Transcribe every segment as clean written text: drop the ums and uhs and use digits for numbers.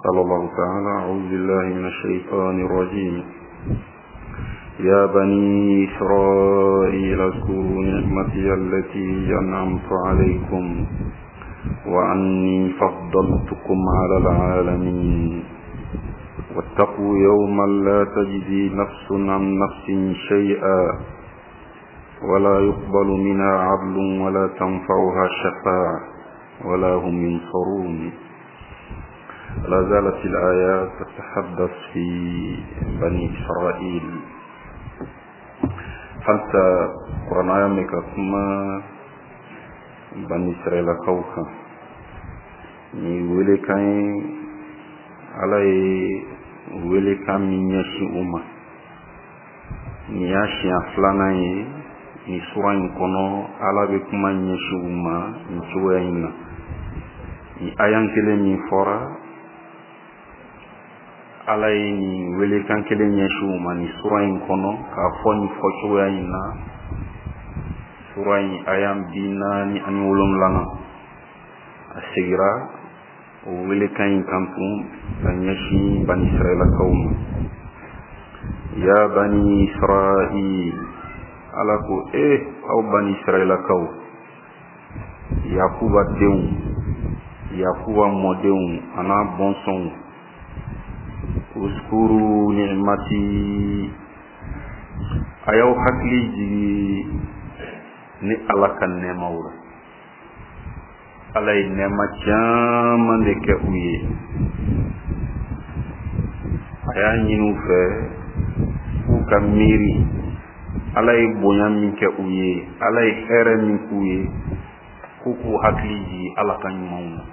قال الله تعالى: أعوذ بالله من الشيطان الرجيم. يا بني إسرائيل اذكروا نعمتي التي أنعمت عليكم وأني فضلتكم على العالمين واتقوا يوما لا تجزي نفس عن نفس شيئا ولا يقبل منها عدل ولا تنفعها شفاعة ولا هم ينصرون. لا زالت الآيات تتحدث في بني إسرائيل. حتى قرآن آيامك كما بني إسرائيل كوكا يولي كاين على wele kam ni nyashi uma ni yashi aflana yi ni sura kono ala be kuma nyashi uma ni suwa ina ni ayan kele ni fora ala ni wele kan kele nyashi uma ni sura kono ka foni fo suwa ina sura ayan bina ni ani wolum lana asigira wele kan kampung banyashi bani Israel kaum. Ya bani Israel alaku au bani Israel kaum Yakuba deun Yakuba modeun ana bonson uskuru ni'mati ayaw hakli ji ni alakan ne mawra alay nema chama ndeke uye aya nyinu fe uka miri alay bonya minke uye alay here min kuye kuku hakliji alakan mauna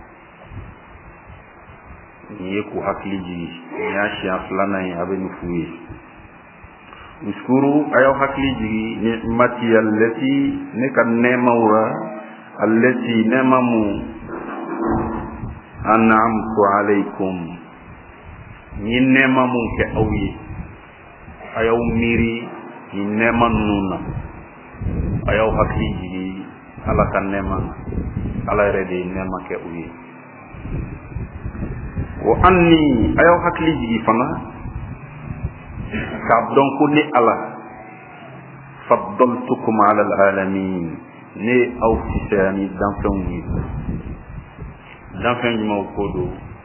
niye ku hakliji nyashi aflana ya abeni fuye uskuru aya hakliji ni'mati allati nekan nemawra التي نمموا أنعمت عليكم نمموا كأوي أيو ميري نمنونا أيو حقيقي على كنما على ردي نما كأوي وأني أيو حقيقي فنا كابدون كوني على فضلتكم على العالمين ne aw fisani danfen ma kodo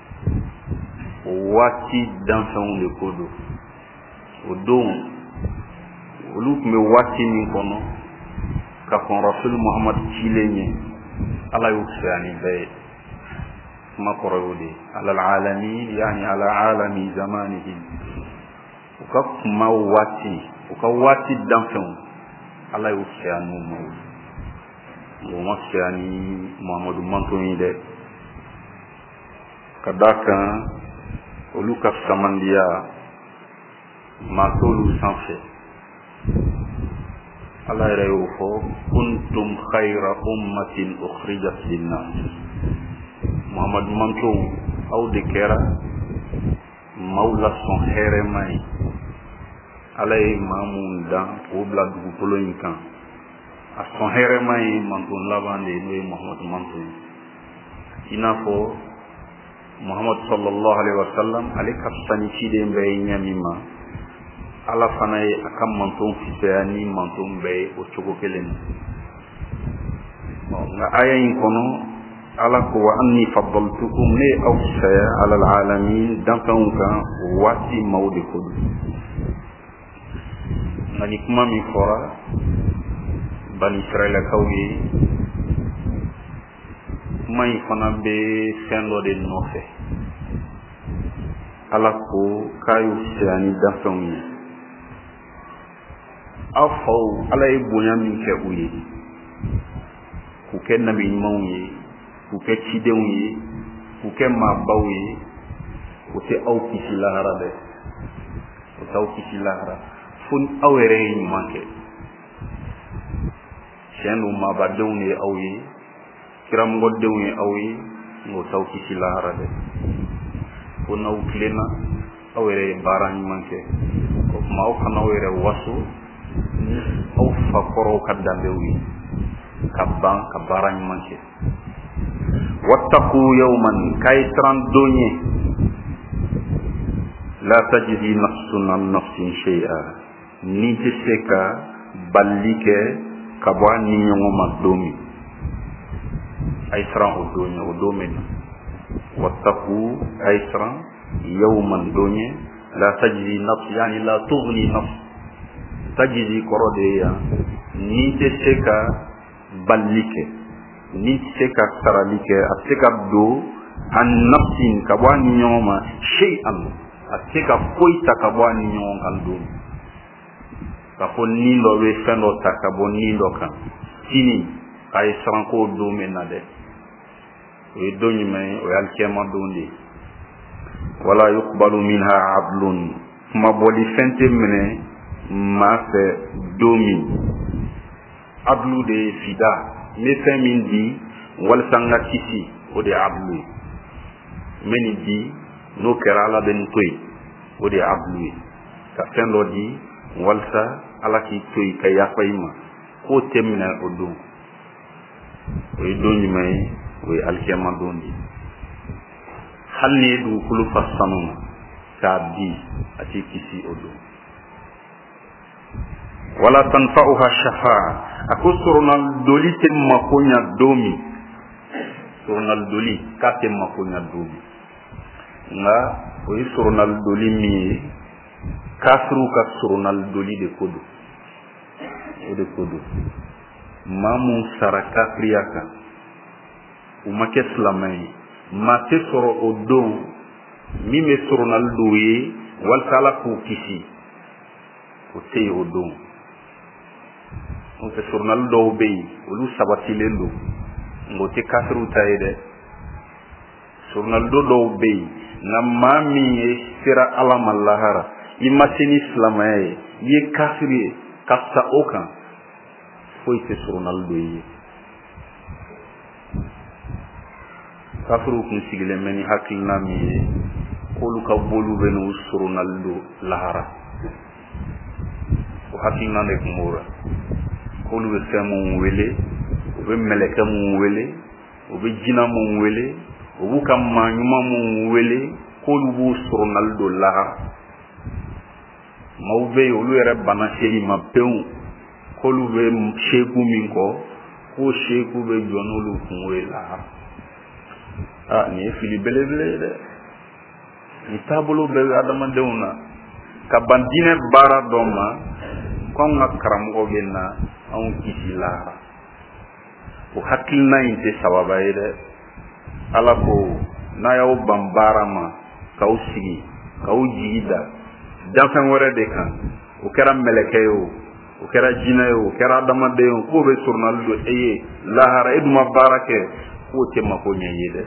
wati danfen le kodo odon oluk me wati ni kono ka kon rasul muhammad chilenye ala yusani be ma korode ala alamin yani ala alami zamanihi ukama wati danfen ala yusani mo Muhammad yani Muhammadu Mantoni de kadaka oluka samandia matolu sanfe ala rayufo kuntum khayra ummatin ukhrijat linnas Muhammad Manton au de kera maula son heremai ala mamunda obla du poloinkan ason heremai manton labande no Muhammad manton inafo Muhammad sallallahu alaihi wasallam alika sani chide mbe nyamima ala fanay akam manton fisani manton be o chogo kelen nga ayin kono ala ko wa anni faddaltukum li awsaya ala alalamin dankanka wati mawdi ko ngani kuma mi fora bani Israel kawye may fana be sendo de nofe ala ko kayu sani dafon afau ala ibunya min ke uyi ku ken nabi mawye ku ke chidewye ku ke mabawye ku te au kisilahara de ku tau kisilahara fun awere ni manke senu mabadewne awye kiram goddewne awye ngo tau kisilahara de fun au klena awere barani manke ko maw kana awere wasu au fakoro kadambewi kabban kabarani manke wattaqu yawman kay tran donye la tajzi nafsun an nafsin shay'a ni te se ka balli kɛ ka bɔ a ni ɲɔgɔn ma don min a ye siran o don min na wattaqu a ye siran yawman don ye la tajzi nafs yani la tughni nafs tajzi kɔrɔ de ye yan ni te se ka balli kɛ ni te se ka sarali kɛ a se ka don an nafsin ka bɔ a ni ɲɔgɔn ma shay'an a se ka foyi ta ka bɔ a ni ɲɔgɔn kan don ka fɔ ni dɔ bɛ fɛn dɔ ta ka bɔ ni dɔ kan sini a ye siran k'o don min na dɛ o ye don jumɛn ye o ye alikiyama don de ye wala yuqbalu minha adlun kuma bɔli fɛn tɛ minɛ maa fɛ don min adlu de ye fida n bɛ fɛn min di walasa n ka kisi o de ye adlu ye n bɛ nin di n'o kɛra ala bɛ nin to yen o de ye adlu ye ka fɛn dɔ di walasa ala k'i to yen ka yafa i ma k'o tɛ minɛ o don o ye don jumɛn ye o ye alikiyama don de ye hali ni ye dugukolo fa sanu na k'a di a t'i kisi o don wala tanfa'uha shafa'a a ko soronal doli tɛ mako ɲa don min soronal doli k'a tɛ mako ɲa don min nka o ye soronal doli min ye kafiriw ka soronal doli de ko don o de ko don maa mun sara kafiriya kan u ma kɛ silamɛ ye maa tɛ sɔrɔ o don min bɛ soronal dɔw ye walasa ala k'u kisi o tɛ yen o don o tɛ soronal dɔw bɛ yen olu sabatilen don nka o tɛ kafiriw ta ye dɛ soronal dɔw bɛ yen nka maa min ye sera ala ma lahara i ma se ni silamɛya ye i ye kafiri ye ka sa o kan foyi tɛ soronal dɔ ye kafiriw kun sigilen bɛ ni hakilina min ye k'olu ka boliw bɛ n'u soronal dɔ lahara o hakilina de kun b'o la k'olu bɛ fɛn mun wele u bɛ mɛlɛkɛ mun wele u bɛ jina mun wele u b'u ka maa ɲuman mun wele k'olu b'u soronal dɔ lahara maaw bɛ yen olu yɛrɛ bana seli ma pewu k'olu bɛ seku min kɔ k'o seku bɛ jɔ n'olu kungo ye lahara nin ye fili belebele ye dɛ nin taabolo bɛɛ bɛ adamadenw na ka ban diinɛ baara dɔ ma k'anw ka karamɔgɔ bɛ na anw kisi lahara o hakilina in tɛ sababa ye dɛ ala ko n'a y'aw ban baara ma k'aw sigi k'aw jigi da danfɛn wɛrɛ de kan o kɛra mɛlɛkɛ ye o kɛra jinɛ ye o kɛra adamaden ye k'o bɛ soronali don e ye lahara e dun ma baara kɛ k'o tɛ mako ɲɛ ye dɛ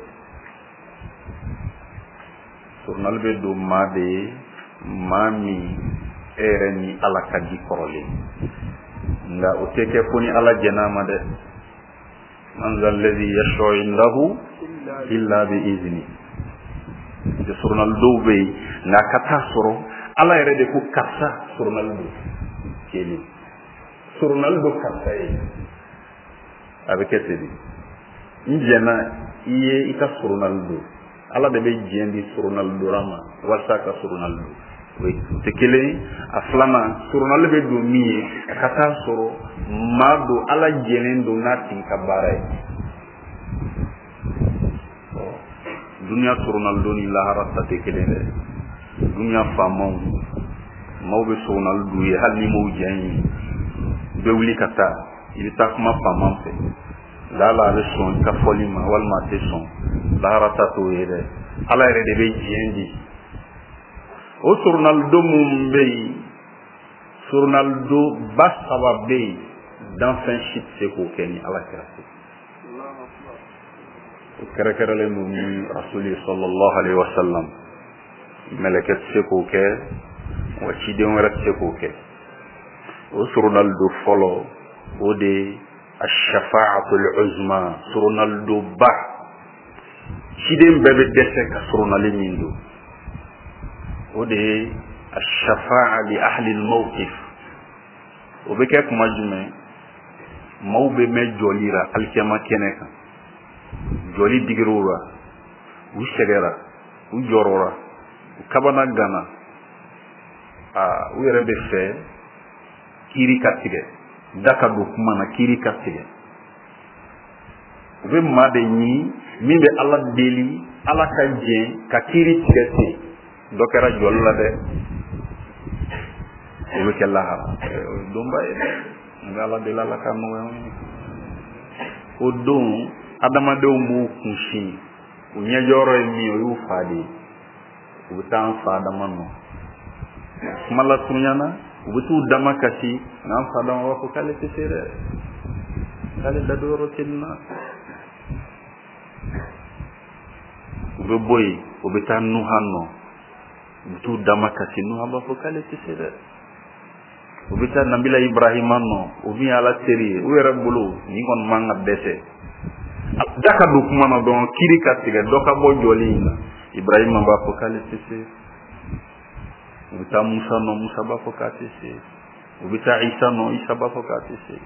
soronali bɛ don maa de ye maa min e yɛrɛ ni ala ka di kɔrɔlen nka o tɛ kɛ fo ni ala jɛn'a ma dɛ man zal ladhi yashfa'u indahu illa bi izni soronali dɔw bɛ yen nka ka taa sɔrɔ ala yɛrɛ de ko karisa soronali don kelen soronali don karisa ye a bɛ kɛ ten de n jɛna i ye i ka soronali don ala de bɛ diɲɛ di soronali dora ma walasa a ka soronali don o tɛ kelen ye a filanan soronali bɛ don min ye a ka taa sɔrɔ maa don ala jɛlen don n'a tigi ka baara ye duniya soronali don ni lahara ta tɛ kelen dɛ duniya faamaw maaw bɛ soronali don ye hali ni m'o diya ye i bɛ wuli ka taa i bɛ taa kuma faaman fɛ lala a bɛ sɔn i ka fɔli ma walima a tɛ sɔn lahara ta t'o ye dɛ ala yɛrɛ de bɛ diɲɛ di o soronali don minnu bɛ yen soronali don ba saba bɛ yen danfɛn si tɛ se k'o kɛ ni ala kɛra se o kɛrɛkɛrɛlen don ni rasuli sallallahu alaihi wa sallam mɛlɛkɛ tɛ se k'o kɛ wa ciden wɛrɛ tɛ se k'o kɛ o soronali don fɔlɔ o de ye ashafa'atul uzma soronali don ba ciden bɛɛ bɛ dɛsɛ ka soronali min don o de ye ashafa'a li ahli al-mawqif o bɛ kɛ kuma jumɛn maaw bɛ mɛn jɔli la alikiyama kɛnɛ kan jɔli digir'u la u sɛgɛra u jɔrɔra u kabana gana u yɛrɛ bɛ fɛ kiiri ka tigɛ da ka don kuma na kiiri ka tigɛ u bɛ maa de ɲini min bɛ ala deli ala ka jɛn ka kiiri tigɛ ten dɔ kɛra jɔli la dɛ o bɛ kɛ lahara o ye donba ye dɛ n bɛ ala deli ala ka nɔgɔya o don adamadenw b'u kunsin u ɲɛjɔyɔrɔ ye min o y'u fa de ye u bɛ taa an fa adama nɔ kuma lasurunyana u bɛ t'u dama kasi n'an fa adama b'a fɔ k'ale tɛ se dɛ k'ale da don yɔrɔ tɛ nin na u bɛ bɔ yen u bɛ taa nuha nɔ u bɛ t'u dama kasi nuha b'a fɔ k'ale tɛ se dɛ u bɛ taa nabila ibrahima nɔ o min ye ala teri ye u yɛrɛ bolo nin kɔni man ka dɛsɛ da ka don kuma na dɔrɔn kiiri ka tigɛ dɔ ka bɔ jɔli in na ibrahima b'a fɔ k'ale tɛ se u bɛ taa musa nɔ musa b'a fɔ k'a tɛ se u bɛ taa isa nɔ isa b'a fɔ k'a tɛ se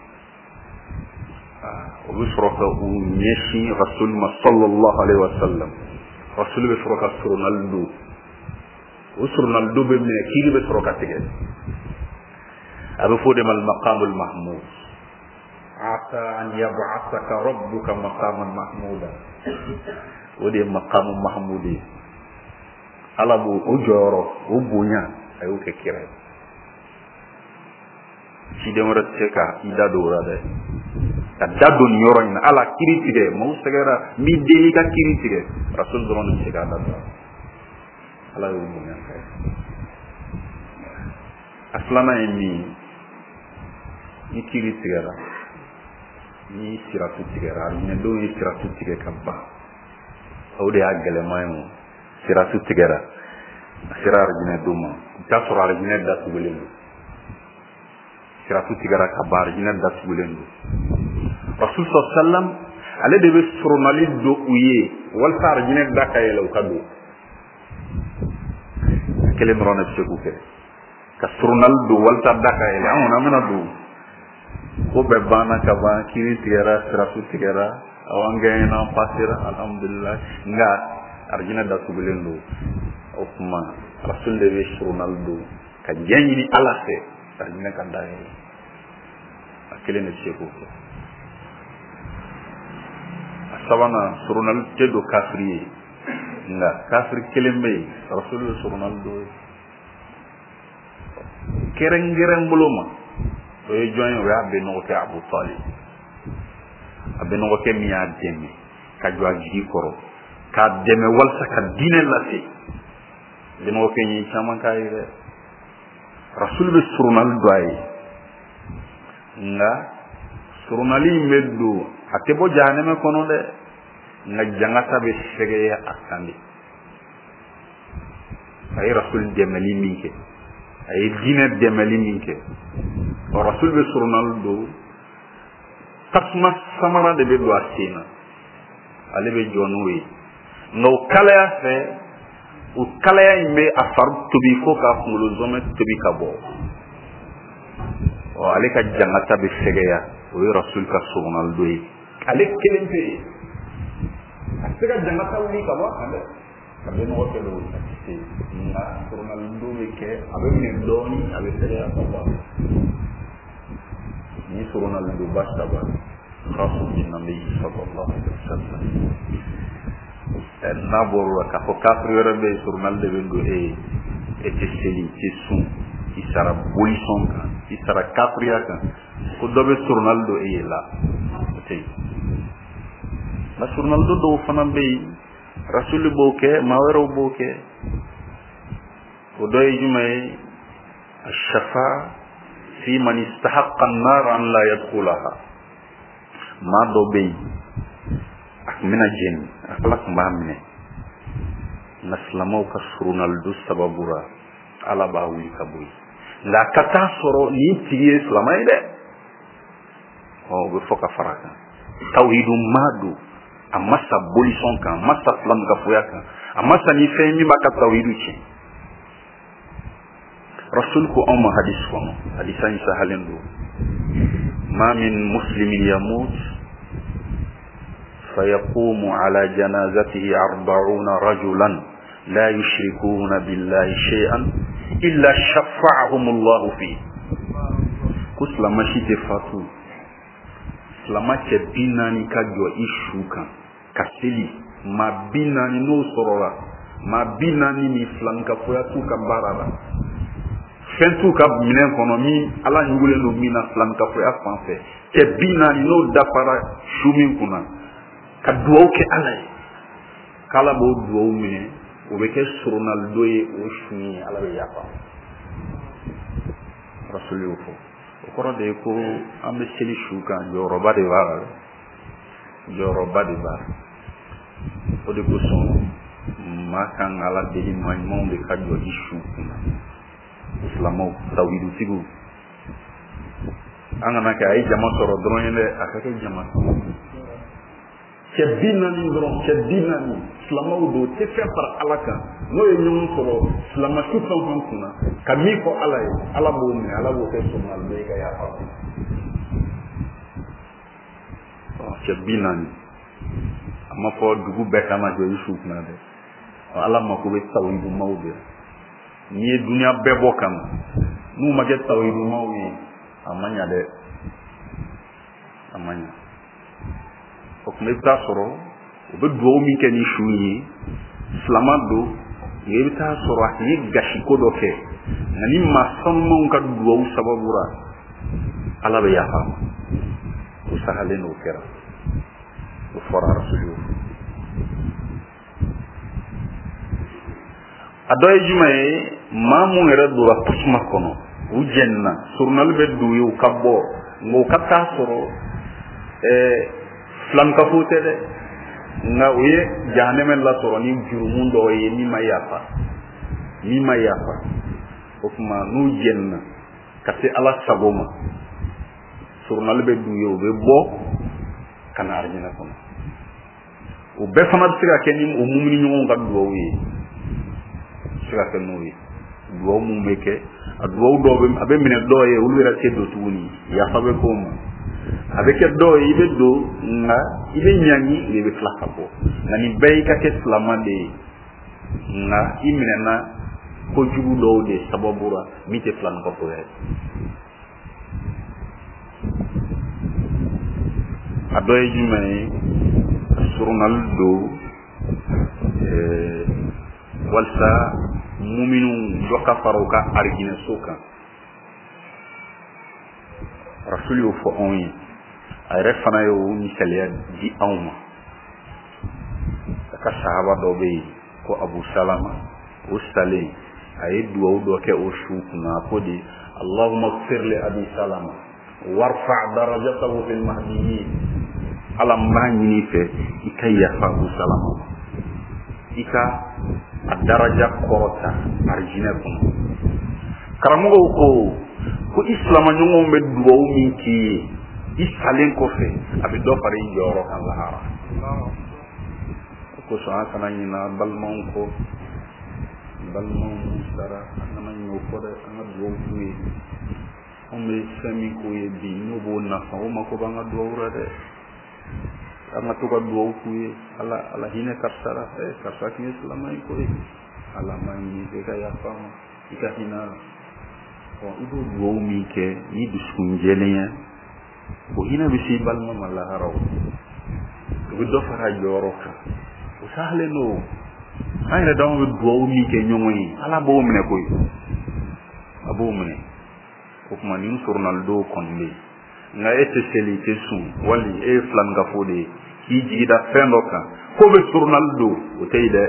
o bɛ sɔrɔ ka u ɲɛsin rasul ma sallallahu alaihi wa sallam rasul bɛ sɔrɔ ka surunali don o surunali don bɛ minɛ kiiri bɛ sɔrɔ ka tigɛ a bɛ fɔ o de ma maqamul mahmud asa an yab'athaka rabbuka maqaman mahmuda o de ye maqamu mahmud ye ala b'o o jɔyɔrɔ o bonya a y'o kɛ kira ye ciden wɛrɛ tɛ se ka i da don o la dɛ ka da don nin yɔrɔ in na ala kiiri tigɛ maaw sɛgɛra n b'i deli ka kiiri tigɛ rasul dɔrɔn de bɛ se k'a da don ala y'o bonya kɛ a filanan ye min ye ni kiiri tigɛra ni siratu tigɛra alijinɛdenw ye siratu tigɛ ka ban o de y'a gɛlɛman ye o siratu tigɛra a sera alijinɛdenw ma i t'a sɔrɔ alijinɛ datugulen don siratu tigɛra ka ban alijinɛ datugulen don rasul sallam ale de bɛ surunali don u ye walasa alijinɛ da ka yɛlɛ u ka don kelen dɔrɔn de bɛ se k'u kɛ ka surunali don walasa da ka yɛlɛ an kɔni an bɛna don ko bɛɛ banna ka ban kiiri tigɛra siratu tigɛra aw an gɛɲɛna an pasera alhamdulilayi nka alijinɛ datugulen don o tuma rasul de bɛ surunali don ka jɛ ɲini ala fɛ alijinɛ ka da yɛlɛ a kelen de bɛ se k'o kɛ a sabanan surunali tɛ don kafiri ye nka kafiri kelen bɛ yen rasul bɛ surunali don ye kɛrɛnkɛrɛn bolo ma o ye jɔn ye o y'a bɛnɔgɔkɛ abu talib a bɛnɔgɔkɛ min y'a dɛmɛ ka jɔ a jigi kɔrɔ k'a dɛmɛ walasa ka diinɛ lase bɛnɔgɔkɛ in ye caman k'a ye dɛ rasul bɛ surunali don a ye nka surunali in bɛ don a tɛ bɔ jahanɛmɛ kɔnɔ dɛ nka jangata bɛ sɛgɛya a kan de a ye rasul dɛmɛli min kɛ a ye diinɛ dɛmɛli min kɛ o rasul bɛ surunali don tasuma samara de bɛ don a sen na ale bɛ jɔ n'o ye nka o kalaya fɛ o kalaya in bɛ a fari tobi fo k'a kunkolo zɔmɛ tobi ka bɔ ale ka jangata bɛ sɛgɛya o ye rasul ka surunali don ye ale kelen pe yen a tɛ se ka jangata wuli ka bɔ a kan dɛ a bɛ nɔgɔ kɛ o a tɛ se nka surunali don bɛ kɛ a bɛ minɛ dɔɔnin a bɛ sɛgɛya ka bɔ ni surunali don ba saba rasul bi nabi sallallahu alaihi wasallam n'a bɔra la k'a fɔ kafiri wɛrɛ bɛ yen surunali de bɛ don e tɛ seli i tɛ sun i sara bolisɔn kan i sara kafiriya kan ko dɔ bɛ surunali don e ye la o tɛ yen nka surunali don dɔw fana bɛ yen rasul b'o kɛ maa wɛrɛw b'o kɛ o dɔ ye jumɛn ye asafa fi man istahaqqa an-nar an la yadkhulaha maa dɔ bɛ yen a tun bɛna jeni ala tun b'a minɛ nka silamɛw ka surunali don sababu la ala b'a wuli ka bɔ yen nka a ka taa sɔrɔ nin tigi ye silamɛ ye dɛ o bɛ fɔ ka fara a kan tawhidu ma don a ma sa bolisɔn kan a ma sa silamɛ ka foya kan a ma sa ni fɛn min b'a ka tawhidu tiɲɛ rasul ko anw ma hadisi kɔnɔ hadisa in sahalen don ma min muslimin yamut فيقوم على جنازته 40 رجلا لا يشركون بالله شيئا illa shafa'ahumullahu fi ko silama si tɛ fatu silama cɛ 40 ka jɔ i su kan ka seli maa 40 n'o sɔrɔla maa 40 ni filankafoya t'u ka baara la fɛn t'u ka minɛn kɔnɔ min ala ɲugulen don min na filankafoya fan fɛ cɛ 40 n'o dafara su min kunna ka duwawu kɛ ala ye k'ala b'o duwawu minɛ o bɛ kɛ soronalidon ye o su ye ala bɛ yafa rasuli y'o fɔ o kɔrɔ de ye ko an bɛ seli su kan jɔyɔrɔba de b'a la jɔyɔrɔba de b'a la o de kosɔn maa kan ka ala deli maa ɲumanw de ka jɔ i su kunna silamɛw tawhidutigiw an kana kɛ a ye jama sɔrɔ dɔrɔn ye dɛ a ka kɛ jama cɛ 40 dɔrɔn cɛ 40 silamɛw don tɛ fɛn fara ala kan n'o ye ɲɔgɔn sɔrɔ silamɛ su fɛn fɛn kunna ka min fɔ ala ye ala b'o minɛ ala b'o kɛ somalibɛ ye ka yafa cɛ 40 a ma fɔ dugu bɛɛ kan ka jɔ i su kunna dɛ ala mako bɛ tawhidumaw de n'i ye duniya bɛɛ bɔ kan n'u ma kɛ tawhidumaw ye a ma ɲa dɛ a ma ɲa o tuma i bɛ taa sɔrɔ u bɛ duwawu min kɛ ni su ye silama don nka i bɛ taa sɔrɔ a ye gasiko dɔ kɛ nka ni maa sanumanw ka duwawu sababura ala bɛ yafa ma o sagalen n'o kɛra o fɔra rasuli a dɔ ye jumɛn ye maa mun yɛrɛ donna tasuma kɔnɔ u jɛnina surunali bɛ don ye u ka bɔ nka u ka taa sɔrɔ filankafo tɛ dɛ nka o ye jahanɛmɛ lasɔrɔ ni jurumu dɔw ye min ma yafa o tuma n'u jɛnina ka se ala sago ma surunali bɛ don ye u bɛ bɔ ka na arijinɛ kɔnɔ o bɛɛ fana bɛ se ka kɛ ni o mumini ɲɔgɔnw ka duwawu ye se ka kɛ n'o ye duwawu mun bɛ kɛ a duwawu dɔw a bɛ minɛ dɔw ye olu yɛrɛ tɛ don tuguni yafa bɛ k'o ma a bɛ kɛ dɔw ye i bɛ don nka i bɛ ɲangi de bɛ tila ka bɔ nka nin bɛɛ y'i ka kɛ silama de ye nka i minɛna kojugu dɔw de sababura min tɛ filankafɔya ye a dɔ ye jumɛn ye surunali don walasa muminu dɔ ka fara u ka arijinɛso kan rasuli y'o fɔ anw ye a yɛrɛ fana y'o misaliya di anw ma a ka sahaba dɔ bɛ yen ko abu salama o salen a ye duwawu dɔ kɛ o su kunna a ko de allahumma ighfir li abi salama warfa darajatahu fil mahdiyyin ala n b'a ɲini fɛ i ka yafa abu salama i ka a daraja kɔrɔta arijinɛ kɔnɔ karamɔgɔw ko i silamaɲɔgɔnw bɛ duwawu min k'i ye i salen kɔfɛ a bɛ dɔ fara i jɔyɔrɔ kan lahara o kosɔn an kana ɲina balimaw kɔ balimaw sara an kana ɲina o kɔ dɛ an ka duwawu k'u ye anw bɛ fɛn min k'u ye bi n'o b'o nafa o mako b'an ka duwawu la dɛ an ka to ka duwawu k'u ye ala hinɛ karisa la karisa tun ye silama ye koyi ala ma ɲini i ka yafa ma i ka hinɛ a la i b'o duwawu min kɛ ni dusukun jɛlenya o hinɛ bɛ se i balima ma lahara o u bɛ dɔ fara a jɔyɔrɔ kan o sahalen don an yɛrɛ dama bɛ duwawu min kɛ ɲɔgɔn ye ala b'o minɛ koyi a b'o minɛ o tuma nin surunalidon kɔni bɛ yen nka e tɛ seli i tɛ sun wali e ye filankafo de ye k'i jigida fɛn dɔ kan ko bɛ surunali don o tɛ yen dɛ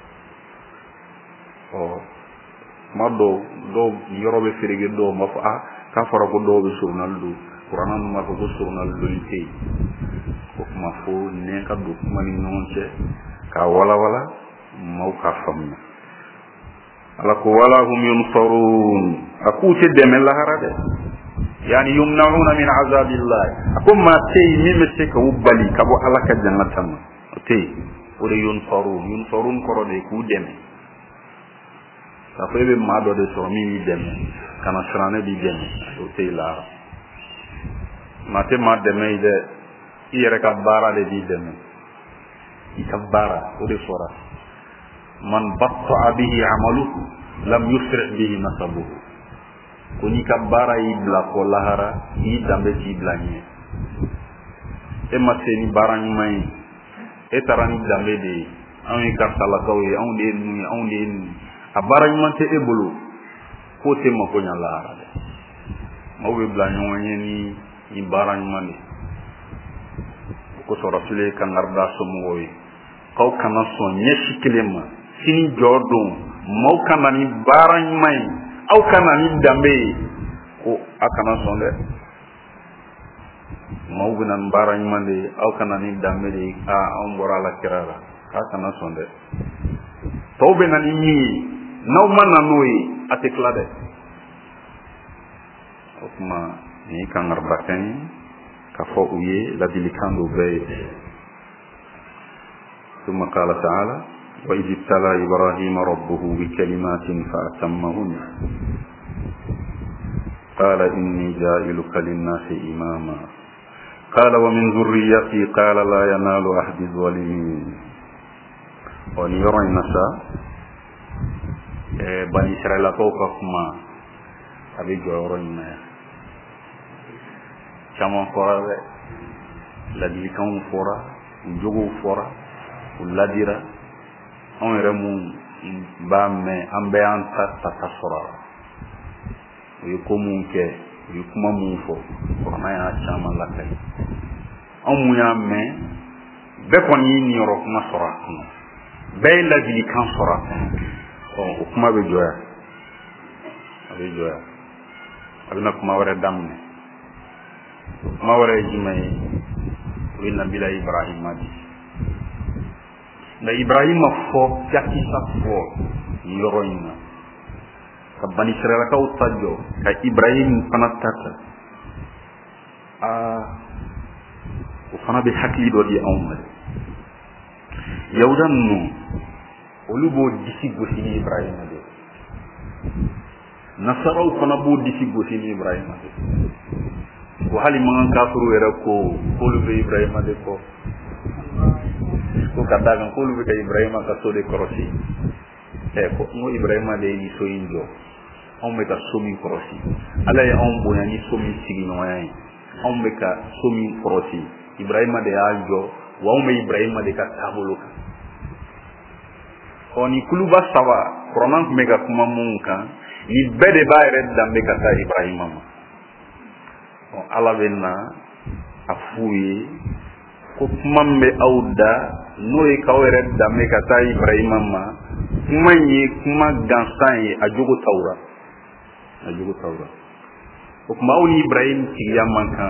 tuma dɔw yɔrɔ bɛ ferege dɔw b'a fɔ k'a fɔra ko dɔw bɛ surunali don kuranna ninnu b'a fɔ ko surunali don tɛ yen o tuma fo nɛn ka don kuma ni ɲɔgɔn cɛ k'a walawala maaw k'a faamuya ala ko wala hum yunsarun a k'u tɛ dɛmɛ lahara dɛ yani yumnauna min azabillah a ko maa tɛ yen min bɛ se k'u bali ka bɔ ala ka jannata ma o tɛ yen o de yunsarun kɔrɔ de ye k'u dɛmɛ k'a fɔ e bɛ maa dɔ de sɔrɔ min b'i dɛmɛ ka na siranɛ b'i dɛmɛ o tɛ yen lahara maa tɛ maa dɛmɛ ye dɛ i yɛrɛ ka baara de b'i dɛmɛ i ka baara o de fɔra man batta'a bihi amaluhu lam yusri bihi nasabuhu kuni ka bara ibla ko lahara yi dambe ci blanye e maseni barani may e tarani dambe de an ka sala kawé an de a barani man te ebolo ko te mako nya lahara de mawe blanye wanye ni barani man de ko so rasule kan arda so moy kaw kana so nyeshi kilema sini jodum mau kana ni barani may aw kana ni dambe ko akana sonde mau gunan barani mande aw kana ni dambe de a on borala kirara akana sonde tawbe nan ni naw manna noyi atiklade okuma ni kan arbakan ka fo uye la dilikando be ثم قال تعالى وإذ ابتلى إبراهيم ربه بكلمات فأتمهن قال إني جائلك للناس إماما قال ومن ذريتي قال لا ينال عهد الظالمين ونيرى النساء بني إسرائيل توقفما أبي جورين كما قال الذي كان فورا وجوه فورا ولاديرا on yɛrɛ mun b'a mɛn an bɛɛ y'an ta sɔrɔ a la u ye ko mun kɛ u ye kuma mun fɔ kuranɛ y'a caman lakali an mun y'a mɛn bɛɛ kɔni y'i niyɔrɔ kuma sɔrɔ a kɔnɔ bɛɛ ye ladilikan sɔrɔ a kɔnɔ o kuma bɛ jɔya a bɛ jɔya a bɛna kuma wɛrɛ daminɛ kuma wɛrɛ ye jumɛn ye o ye nabila ibrahima di na Ibrahima fo yakisa fo yoroina ka bani Israel ka utajo ka Ibrahim panatata o fana be hakli do di awma yawdan no olubo disi gosini Ibrahima de nasaraw fana bo disi gosini Ibrahima de ko hali man kafuru era ko olubo Ibrahima de ko ko kadagan ko lu be Ibrahima ka so de korosi ko mo Ibrahima de ni so injo on be ka somi korosi ala ya on bonya ni somi sigi no yayi on be ka somi korosi Ibrahima de ajo wa on be Ibrahima de ka tabuluka oni kuluba sawa pronan mega kuma munka ni bede ba red dambe ka ta Ibrahima ma on ala benna afuye ko kuma me auda noy kawere damme kata Ibrahima ma kuma yi kuma gansan yi ajugo tawra ko kuma woni Ibrahim ti yamanka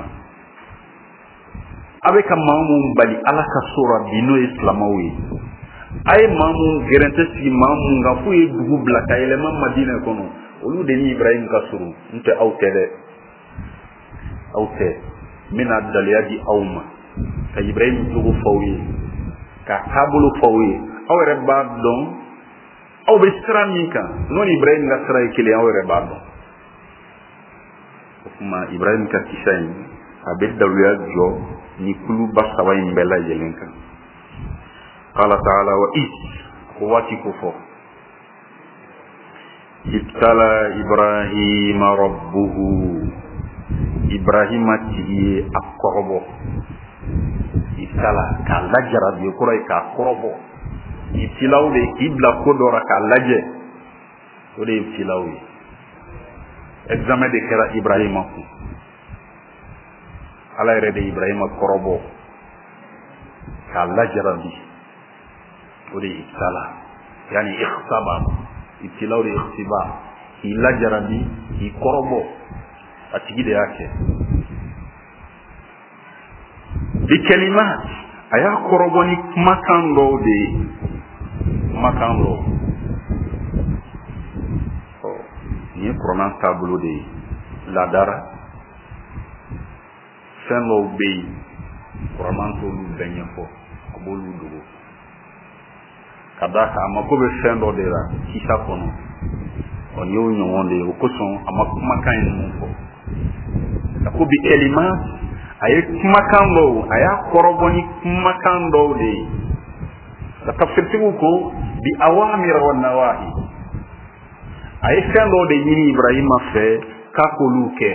abe ka mamun bali ala ka sura dino islamawi ay mamun gerente si mamun ga fu e dugu bla ka ele mam Madina kono olu de ni Ibrahim ka suru nte awte mina daliyadi awma ka Ibrahim dugu fawi ka tabulu fawi aw reba don aw be stramika non Ibrahim ga sray kile aw reba don kuma Ibrahim ka kisay abe dawiya jo ni kulu basawa imbela yelenka qala ta'ala wa is wati kufo ibtala Ibrahim rabbuhu Ibrahim tiye akorobo isala ka lajara bi kurai ka korobo itilaw de ibla kodora ka laje o de itilaw examen de kera Ibrahima ko ala ere de Ibrahima korobo ka lajara bi o de isala yani ikhsaba itilaw de ikhtiba ilajara bi ikorobo atigide yake di kalimat aya koroboni makando de makando ni pronan tableau de la dara senlo be pronan to lu benye fo abolu dugo kadaka amakobe sendo de la kisa kono on yo nyonde ko son amakan ni fo ko bi kalimat aye kumakando aya koroboni kumakando de tafsirtu ko bi awamir wa nawahi a ye fɛn dɔ de ɲini Ibrahima fɛ k'a k'olu kɛ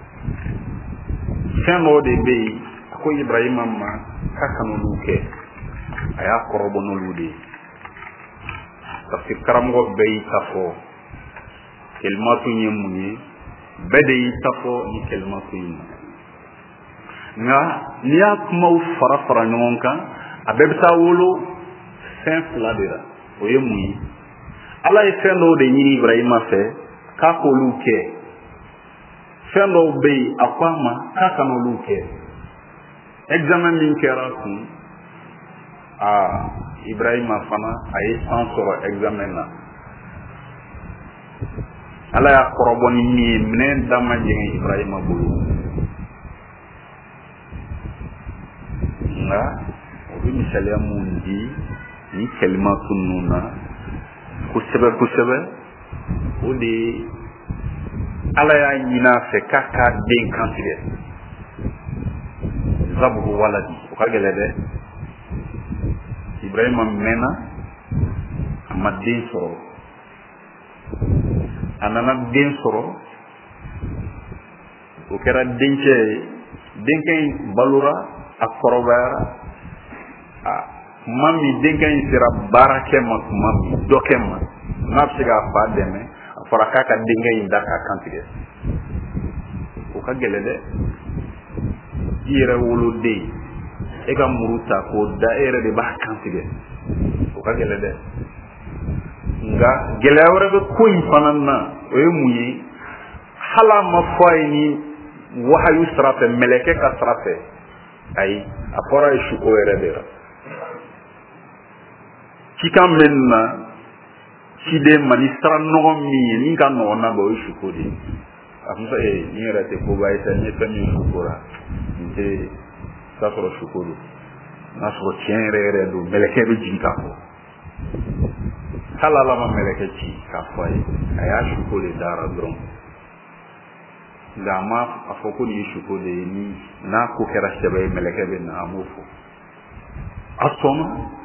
fɛn dɔ de bɛ yen a ko Ibrahima ma k'a kana olu kɛ a y'a kɔrɔbɔ n'olu de ye parce que karamɔgɔ bɛɛ y'i ta fɔ kelimatu ye mun ye bɛɛ de y'i ta fɔ ni kelimatu ye nka n'i y'a kumaw fara fara ɲɔgɔn kan a bɛɛ bɛ taa wolo fɛn fila de la o ye mun ye Ala ye fɛn dɔw de ɲini Ibrahima fɛ k'a k'olu kɛ fɛn dɔw bɛ yen a ko a ma k'a kana olu kɛ examen min kɛra kun Ibrahima fana a ye san sɔrɔ examen na Ala y'a kɔrɔbɔ ni min ye minɛn da ma jɛngɛ Ibrahima bolo nka o bɛ misaliya mun di ni kelimatu ninnu na kosɛbɛ kosɛbɛ o de ye Ala y'a ɲin'a fɛ k'a k'a den kantigɛ zabugu waladi o ka gɛlɛn dɛ Ibrahima mɛnna a ma den sɔrɔ a nana den sɔrɔ o kɛra denkɛ ye denkɛ in balora a kɔrɔbayara tuma min denkɛ in sera baarakɛ ma tuma min dɔkɛ ma n'a bɛ se k'a fa dɛmɛ a fɔra k'a ka denkɛ in da k'a kantigɛ o ka gɛlɛn dɛ i yɛrɛ woloden e ka muru ta k'o da e yɛrɛ de b'a kantigɛ o ka gɛlɛn dɛ nka gɛlɛya wɛrɛ bɛ ko in fana na o ye mun ye hali a ma fɔ a ye ni wahayu sira fɛ mɛlɛkɛ ka sira fɛ ayi a fɔra ye suko yɛrɛ de la cikan bɛ nin na ciden ma ni sira nɔgɔ min ye min ka nɔgɔn n'a bɛ o ye suko de ye a fɔ nin yɛrɛ tɛ koba ye sa n ye fɛn min suko la nin tɛ k'a sɔrɔ suko don n'a sɔrɔ tiɲɛ yɛrɛ yɛrɛ don mɛlɛkɛ bɛ jigin k'a fɔ hali Ala ma mɛlɛkɛ ci k'a fɔ a ye a y'a suko de dara dɔrɔn nka a ma a fɔ ko nin ye suko de ye ni n'a ko kɛra sɛbɛ ye mɛlɛkɛ bɛ na a m'o fɔ a sɔnna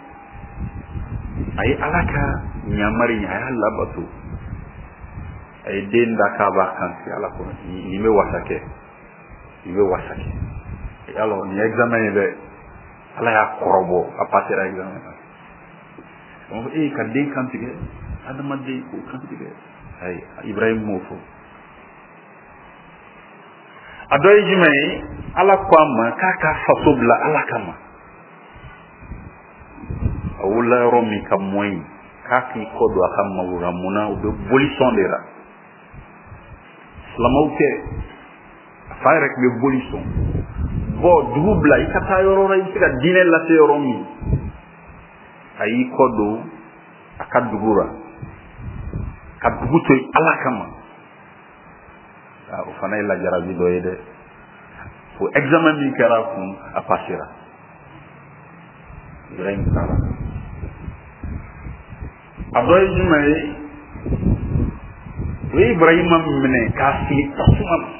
a ye Ala ka ɲamari a y'a labato a ye den da k'a b'a kantigɛ Ala kɔnɔ nin bɛ wasa kɛ nin bɛ wasa kɛ alors nin examen ye dɛ Ala y'a kɔrɔbɔ a passera examen na donc ka den kantigɛ adamaden k'o kantigɛ ayi Ibrahima m'o fɔ a dɔ ye jumɛn ye Ala ko a ma k'a ka faso bila Ala kama a wolola yɔrɔ min ka mɔ yen k'a k'i kɔ don a ka mawura munna u bɛ boli sɔn de la silamɛw tɛ a fa yɛrɛ tun bɛ boli sɔn dugu bila i ka taa yɔrɔ la i bɛ se ka diinɛ lase yɔrɔ min a y'i kɔ don a ka dugu la ka dugu to Ala kama o fana ye lajarabi dɔ ye dɛ o examen min kɛra kun a passera Ibrahima taara a dɔ ye jumɛn ye o ye Ibrahima minɛ k'a fili tasuma na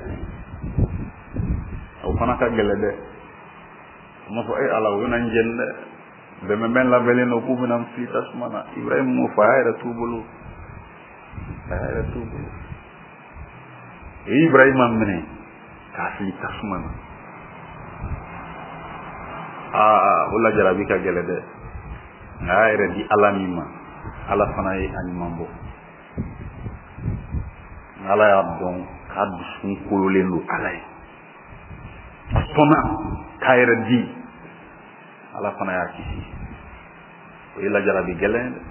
o fana ka gɛlɛn dɛ o ma fɔ Ala o bɛna n jeni dɛ bɛnbɛnbɛn labɛnnen don k'u bɛna n fili tasuma na Ibrahima m'o fɔ a y'a yɛrɛ t'u bolo o ye Ibrahima minɛ k'a fili tasuma na o lajarabi ka gɛlɛn dɛ nka a y'a yɛrɛ di Ala min ma Ala fana ye a ɲuman bɔ Ala y'a dɔn k'a dusukun kololen don Ala ye a sɔnna k'a yɛrɛ di Ala fana y'a kisi o ye lajarabi gɛlɛn dɛ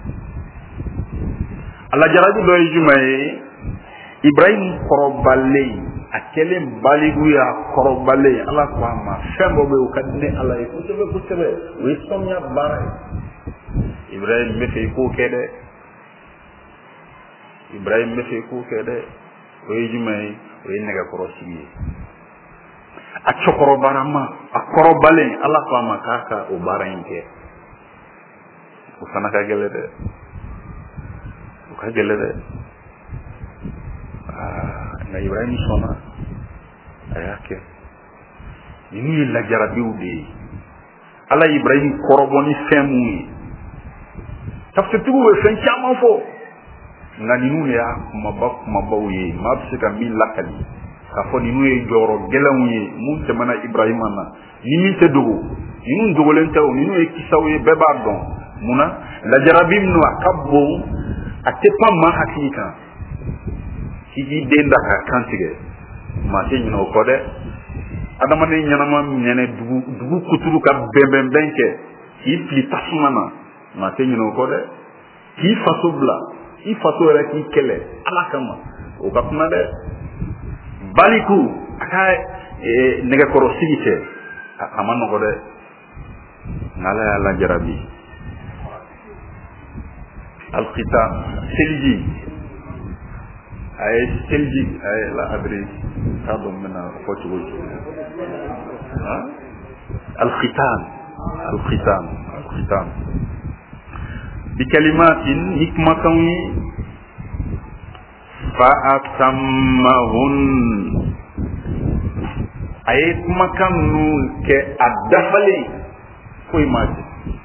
a lajarabi dɔ ye jumɛn ye Ibrahima kɔrɔbalen a kɛlen baligu ye a kɔrɔbalen Ala ko a ma fɛn dɔ bɛ yen o ka di ne Ala ye kosɛbɛ kosɛbɛ o ye sɔmiya baara ye Ibrahima n bɛ fɛ i k'o kɛ dɛ Ibrahima n bɛ fɛ i k'o kɛ dɛ o ye jumɛn ye o ye nɛgɛkɔrɔsigi ye a cɛkɔrɔbarama a kɔrɔbalen Ala ko a ma k'a ka o baara in kɛ o fana ka gɛlɛn dɛ o ka gɛlɛn dɛ nka Ibrahima sɔnna a y'a kɛ ninnu ye lajarabiw de ye Ala ye Ibrahima kɔrɔbɔ ni fɛn mun ye tafsirtigiw bɛ fɛn caman fɔ nga ninu ya kuma bawye ma bisika min lakali ka fo ninu e joro gelanwe mun te mana ibrahima na ni min te dogo ninu dogolen taw ninu e kisawe be bardon muna la jarabim no akabbo atepa ma hakika kiji denda ka kantige ma te nyino ko de adama ne nyanama nyene dugu kuturu ka bembenke ki pli tasmana ma te nyino ko de ki fasobla i faso ra ki kele ala kama o ka kuma de baliku aka nega koro sigite amano ko de ngala la jarabi al khitam selji ay selji ay la adri hado mena fotu ha al khitam بكلمات حكمة فأتمهن أي مكان كأدفلي كوي ماجي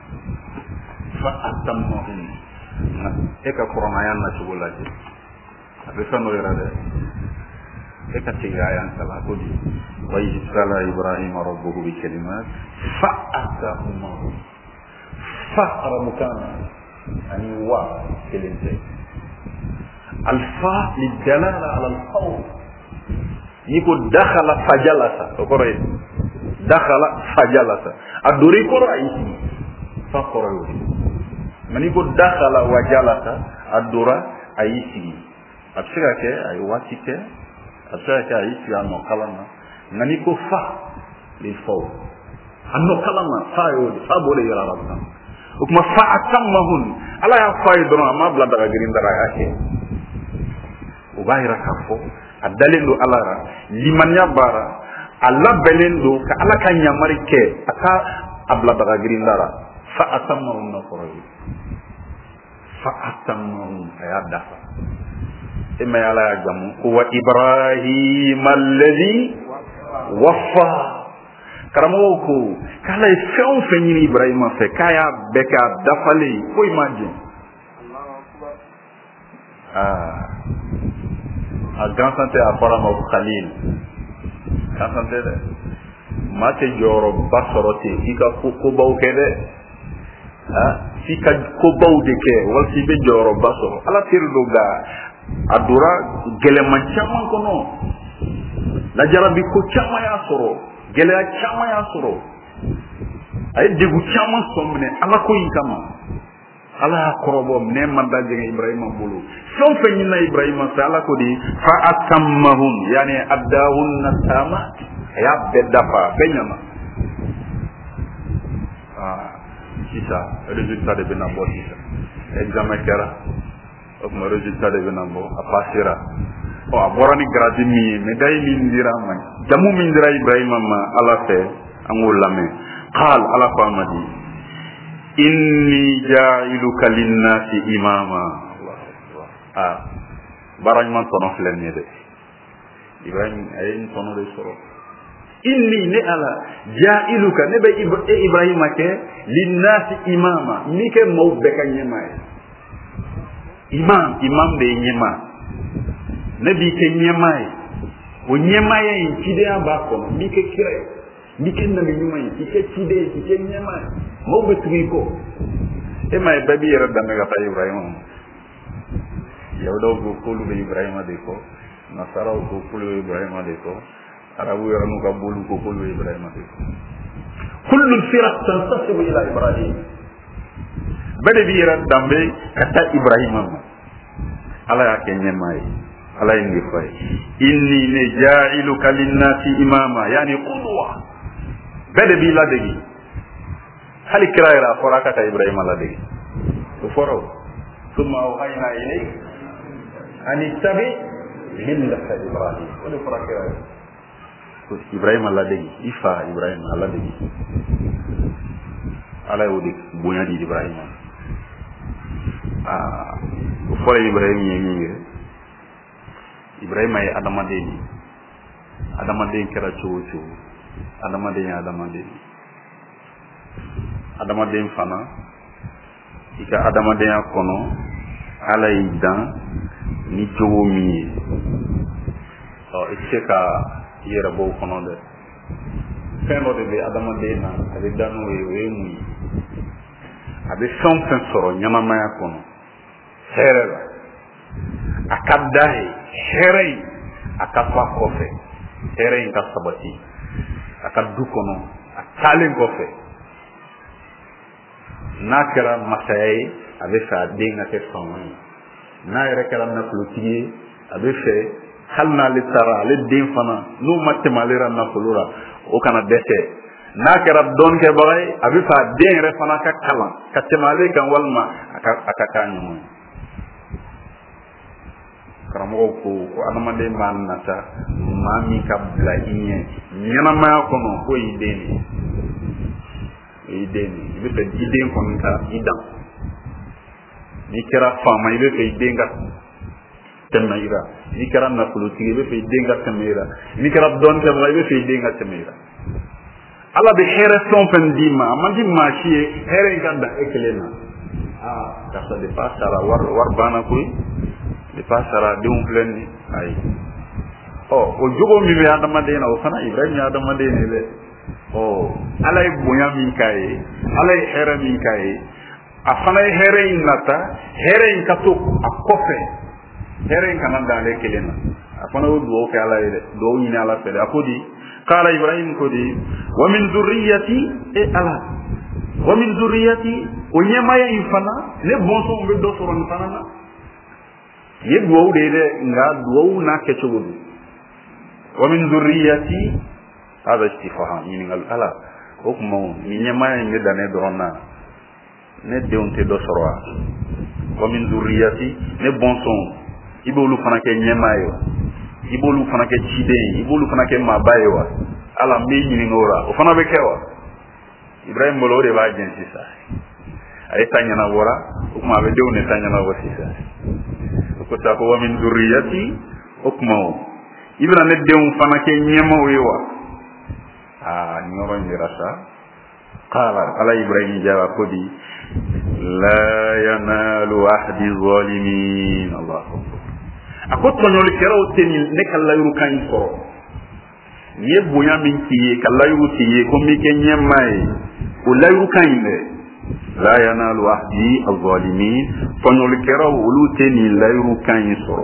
فأتمهن إيكا قرآن آيان نشغولاجي أبسانو يرادة إيكا تيغا آيان سلا كودي وإذ ابتلى إبراهيم ربه بكلمات فأتمهن فأرى مكانا يعني كلمتين الفاء للدلالة على القول يقول دخل فجلس تقرأ دخل فجلس الدوري قرأ يسمي فقرأ من يقول دخل وجلس الدورة أيسمي أبشرك أي واتك أبشرك أيسمي أنه كلمة من يقول فا للفوق أنه كلمة فا يقول فا بولي يرى ربنا ukuma fa'atammahun ala ya fay dono ama bla daga girin daga ake ubayra kafo adalendo alara limanya bara alla belendo ka ala kanya marike aka abla daga girin dara fa'atammahun naqrawi fa'atammahun ayada imma ala ya jamu huwa ibrahim alladhi waffa karamoko kala fɛn fɛn ɲini ibrahima fɛ k'a y'a bɛɛ kɛ a dafalen foyi ma jɛ a gansan tɛ a fɔra ma ko khalil gansan tɛ dɛ maa tɛ jɔyɔrɔba sɔrɔ ten i ka kobaw kɛ dɛ f'i ka kobaw de kɛ walasa i bɛ jɔyɔrɔba sɔrɔ ala teri do nka a dora gɛlɛman caman kɔnɔ lajarabi ko caman y'a sɔrɔ gɛlɛya caman y'a sɔrɔ a ye degun caman sɔn minɛ ala ko in kama ala y'a kɔrɔbɔ minɛ man da jɛngɛ ibrahima bolo fɛn fɛn ɲinina ibrahima fɛ ala ko de fa atammahun yani addahunna tama a y'a bɛɛ dafa a bɛɛ ɲana sisan résultat de bɛna bɔ sisan examen kɛra o tuma résultat de bɛna bɔ a passera a bɔra ni grade min ye médaille min dira ma jamu min dira ibrahima ma ala fɛ an k'o lamɛn qal ala ko a ma di inni ja'iluka linnasi imama baara ɲuman tɔnɔ filɛ nin ye dɛ ibrahim a ye nin tɔnɔ de sɔrɔ inni ne ala ja'iluka ne bɛ ibrahima kɛ linnasi imama min kɛ maaw bɛɛ ka ɲɛma ye imam de ye ɲɛma ne b'i kɛ ɲɛma ye o ɲɛmaya in cidenya b'a kɔnɔ n'i kɛ kira ye n'i kɛ nabi ɲuman ye k'i kɛ ciden ye k'i kɛ ɲɛma ye maaw bɛ tugu i kɔ e ma ye bɛɛ b'i yɛrɛ danbe ka taa ibrahima ma yahudaw ko k'olu bɛ ibrahima de kɔ nasaraw ko k'olu bɛ ibrahima de kɔ arabu yɛrɛ n'u ka boliw ko k'olu bɛ ibrahima de kɔ kullu firaq tantasibu ila ibrahim bɛɛ de b'i yɛrɛ danbe ka taa ibrahima ma ala y'a kɛ ɲɛma ye ala ye nin fɔ ye inni ne ja'iluka linnasi imama yani qudwa bɛɛ de b'i ladegi hali kira yɛrɛ a fɔra ka ibrahima ladegi o fɔra o summa awhayna ilayk an ittabi millata ibrahim o de fɔra kira yɛrɛ ko ibrahima ladegi i fa ibrahima a ladegi ala y'o de bonya di ibrahima o fɔra ibrahima ye min kɛ ibrahima ye adamaden ye adamaden kɛra cogo o cogo adamaden ye adamaden adamaden fana i ka adamadenya kɔnɔ ala y'i dan ni jogo min ye i tɛ se ka i yɛrɛ bɔ o kɔnɔ dɛ fɛn dɔ de bɛ adamaden na a bɛ da n'o ye o ye mun ye a bɛ fɛn o fɛn sɔrɔ ɲɛnamaya kɔnɔ hɛrɛ la a ka da ye hɛrɛ in a ka to a kɔfɛ hɛrɛ in ka sabati a ka du kɔnɔ a taalen kɔfɛ n'a kɛra masaya ye a bɛ fɛ a den ka kɛ fanga ye n'a yɛrɛ kɛra nafolotigi ye a bɛ fɛ hali n'ale taara ale den fana n'o ma tɛmɛ ale ka nafolo la o kana dɛsɛ n'a kɛra dɔɔnikɛbaga ye a bɛ fɛ a den yɛrɛ fana ka kalan ka tɛmɛ ale kan walima a ka k'a ɲɔgɔn ye karamɔgɔw ko adamaden b'a nata maa min ka bila i ɲɛ ɲɛnamaya kɔnɔ ko y'i den de o y'i den de i bɛ fɛ i den kɔni ka i dan n'i kɛra faama i bɛ fɛ i den ka tɛmɛ i la n'i kɛra nafolotigi i bɛ fɛ i den ka tɛmɛ i la n'i kɛra dɔɔnikɛbaga i bɛ fɛ i den ka tɛmɛ i la ala bɛ hɛrɛ fɛn o fɛn d'i ma a man di maa si ye hɛrɛ in ka dan e kelen na karisa de ba sara wari banna koyi de ba sara denw filɛ nin ayi o jogo min bɛ adamaden na o fana ibrahim ye adamaden de dɛ ala ye bonya min k'a ye ala ye hɛrɛ min k'a ye a fana ye hɛrɛ in nata hɛrɛ in ka to a kɔfɛ hɛrɛ in kana dan ale kelen na a fana y'o dugawu kɛ ala ye dɛ dugawu ɲini ala fɛ dɛ a ko di k'ala ibrahim ko di wa min zurriyati ala wa min zurriyati o ɲɛmaya in fana ne bɔnsɔnw bɛ dɔ sɔrɔ nin fana na ye duwawu de ye dɛ nka duwawu n'a kɛcogo don wa min zurriyati hada istifham ɲininkali ala o tuma nin ɲɛmaya in bɛ dan ne dɔrɔn na ne denw tɛ dɔ sɔrɔ wa wa min zurriyati ne bɔnsɔnw i b'olu fana kɛ ɲɛmaa ye wa i b'olu fana kɛ ciden ye i b'olu fana kɛ maaba ye wa ala n b'i ɲininka o la o fana bɛ kɛ wa ibrahim bolo o de b'a jɛn sisan a ye ta ɲɛnabɔra o tuma a bɛ denw de ta ɲɛnabɔ sisan o ko sa ko wa min zurriyati o tuma o i bɛna ne denw fana kɛ ɲɛmaaw ye wa nin yɔrɔ in yɛrɛ sa kala ala ibrahim jaba ko di la yanalu ahdi zalimin allahu a ko tɔɲɔlikɛlaw tɛ ne ka layiru kan in sɔrɔ nin ye bonya min k'i ye ka layiru k'i ye ko n b'i kɛ ɲɛmaa ye o layiru kan in dɛ la yanalu ahdi zalimin tɔɲɔlikɛlaw olu tɛ nin layiru kan in sɔrɔ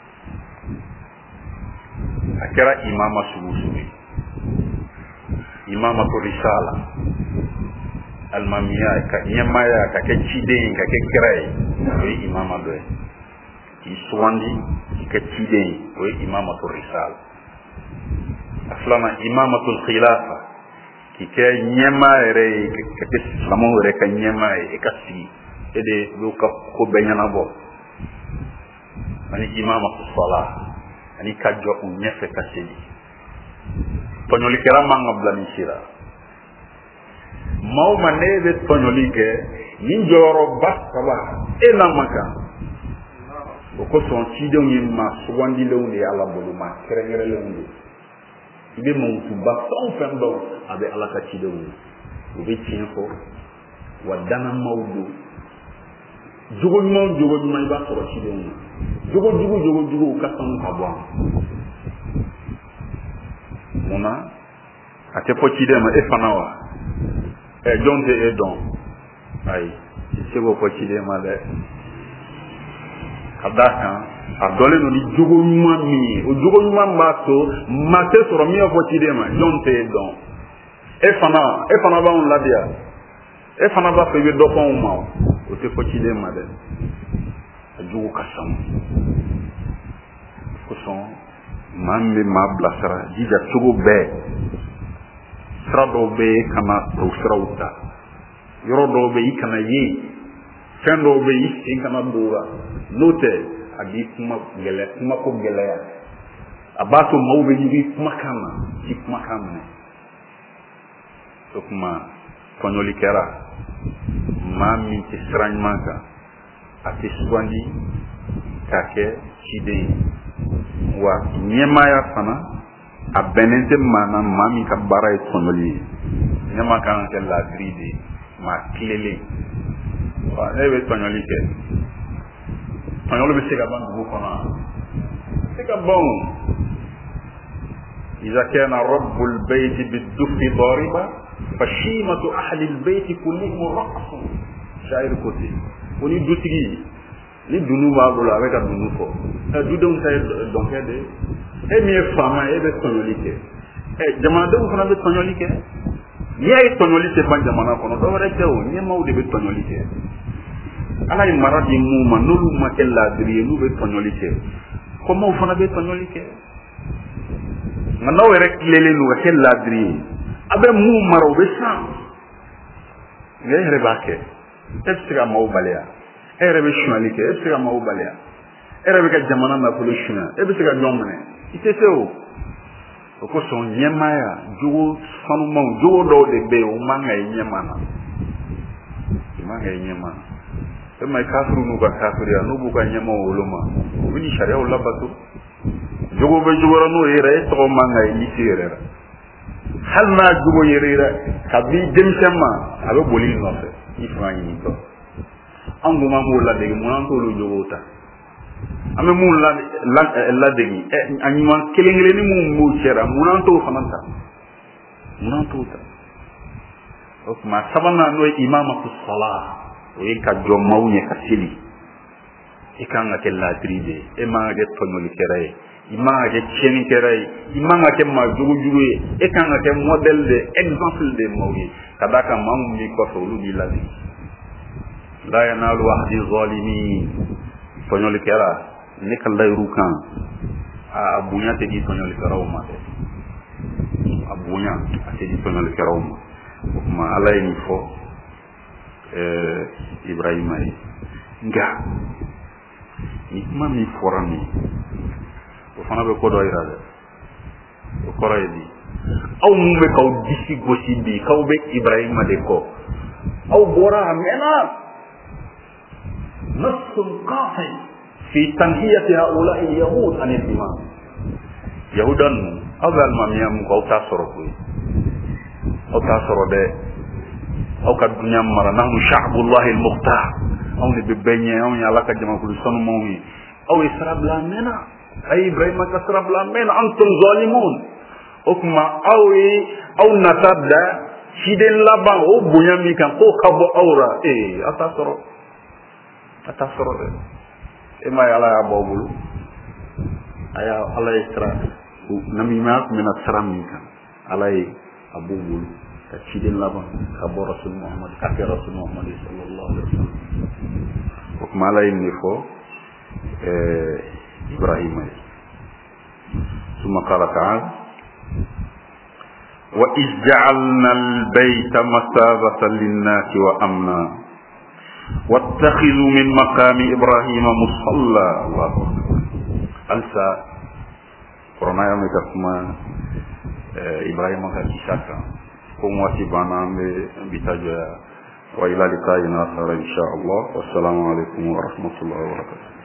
a kɛra imama sugu sugu ye imamatu risala almamiya ka ɲɛmaaya ka kɛ ciden ka kɛ kira ye o ye imama dɔ ye k'i sugandi k'i kɛ ciden ye o ye imamatu risala a filanan imamatu khilafa k'i kɛ ɲɛmaa yɛrɛ ye ka kɛ silamɛw yɛrɛ ka ɲɛmaa ye i ka sigi e de b'o ka ko bɛɛ ɲɛnabɔ ani imamatu sala ani ka jɔ u ɲɛfɛ ka seli tɔɲɔlikɛla man ka bila nin sira maa o maa ne bɛ tɔɲɔli kɛ nin jɔyɔrɔba saba e n'a man kan o kosɔn cidenw ye maa sugandilenw de ye ala bolo maa kɛrɛnkɛrɛnlenw de i bɛ mankutuba fɛn o fɛn dɔn a bɛ ala ka cidenw ye u bɛ tiɲɛ fɔ wa danamaw don jogo ɲuman o jogo ɲuman i b'a sɔrɔ cidenw na jogo jugu u ka sanu ka bɔ munna a tɛ fɔ ciden ma e fana wa jɔn tɛ e dɔn ayi i se k'o fɔ ciden ma dɛ ka d'a kan a dɔlen don ni jogo ɲuman min ye o jogo ɲuman b'a to maa tɛ sɔrɔ min y'a fɔ ciden ma jɔn tɛ e dɔn e fana b'anw ladiya e fana b'a fɔ i bɛ dɔ fɔ anw ma o tɛ fɔ ciden ma dɛ a jogo ka sanu kosɔn maa min bɛ maa bilasira jija cogo bɛɛ sira dɔw bɛ yen kana o siraw ta yɔrɔ dɔw bɛ yen i kana ye fɛn dɔw bɛ yen i sen kana don o la n'o tɛ a b'i kumako gɛlɛya a b'a to maaw bɛ ɲigi kumakan na k'i kumakan minɛ o tuma tɔɲɔli kɛra maa min tɛ sira ɲuman kan a tɛ sugandi k'a kɛ ciden ye wa ɲɛmaaya fana a bɛnnen tɛ maa na maa min ka baara ye tɔɲɔli ye ɲɛma kan ka kɛ laadiri de ye maa tilelen wa ne bɛ tɔɲɔli kɛ tɔɲɔli bɛ se ka ban dugu kɔnɔ se ka ban إذا كان رب البيت بالدف ضاربا فشيمة أهل البيت كلهم رقص شاعر كوتي وني دوتيغي ni dunu b'a bolo a bɛ ka dunu fɔ dudenw ta ye dɔnkɛ de ye min ye faama ye e bɛ tɔɲɔli kɛ jamanadenw fana bɛ tɔɲɔli kɛ n'i y'a ye tɔɲɔli tɛ ban jamana kɔnɔ dɔ wɛrɛ tɛ o ɲɛmaaw de bɛ tɔɲɔli kɛ ala ye mara di mun ma n'olu ma kɛ laadiri ye n'u bɛ tɔɲɔli kɛ kɔmaw fana bɛ tɔɲɔli kɛ nka n'aw yɛrɛ tilelen don ka kɛ laadiri ye a bɛ mun mara o bɛ san nka e yɛrɛ b'a kɛ e bɛ se ka maaw baliya e yɛrɛ bɛ suɲɛli kɛ e bɛ se ka maaw baliya e yɛrɛ bɛ ka jamana nafolo suɲɛ e bɛ se ka jɔn minɛ i tɛ se o o kosɔn ɲɛmaaya jogo sanumanw jogo dɔw de bɛ yen o man ka ye ɲɛma na i man ka ye ɲɛma na e ma ye kafiriw n'u ka kafiriya n'u b'u ka ɲɛmaw wolo ma u bɛ ni sariyaw labato jogo bɛ jogo la n'o ye yɛrɛ e tɔgɔ man ka ye lisi yɛrɛ la hali n'a jogo yɛrɛ yɛrɛ kabini denmisɛn ma a bɛ boli i nɔfɛ i fanga ɲini tɔ an ko m'an b'o ladege mun an t'olu jogow ta an bɛ mun ladege a ɲuman kelen kelen ni mun b'u cɛra mun an t'o fana ta mun an t'o ta o tuma sabanan n'o ye imamatu sala o ye ka jɔ maaw ɲɛ ka seli i kan ka kɛ laadiri de ye e man ka kɛ tɔɲɔlikɛla ye i man ka kɛ tiɲɛnikɛla ye i man ka kɛ maa jugujugu ye e kan ka kɛ modèle de exemple de maaw ye ka d'a kan maa mun b'i kɔfɛ olu b'i ladege la yanalu ahdi zalimin tɔɲɔlikɛla ne ka layiru kan a bonya tɛ di tɔɲɔlikɛlaw ma dɛ a bonya a tɛ di tɔɲɔlikɛlaw ma o tuma ala ye nin fɔ ibrahima ye nka ni kuma min fɔra nin o fana bɛ ko dɔ yira dɛ o kɔrɔ ye di aw mun bɛ k'aw disi gosi bi k'aw bɛ ibrahima de kɔ aw bɔra a mɛnna نص قاطع في تنهية هؤلاء اليهود عن الدماء يهودا أو المامية أو تاسروا أو تاسروا ده أو كالدنيا مرة نحن شعب الله المختار أو نببني أو يلاك جماعة كل سنة موي أو يسرب لامنا أي إبراهيم كسرب لامنا أنتم ظالمون أكما أو نتابع شيدين لبان أو بنيامي كان أو كبو أورا إيه أتاسروا atasoro de e ma ala ya bobulu aya ala isra nami ma ko mena saram kan ala yi abubulu ta cidin laban ka bo rasul muhammad ka fi rasul muhammad sallallahu alaihi wasallam ko mala ni fo ibrahim ثم قال تعالى وإذ جعلنا البيت مثابة للناس وأمنا واتخذوا من مقام إبراهيم مصلى الله أكبر ألسى قرنا يوم كما إبراهيم كشاكا كم واتبانا بتجا وإلى لقائنا آخر إن شاء الله والسلام عليكم ورحمة الله وبركاته.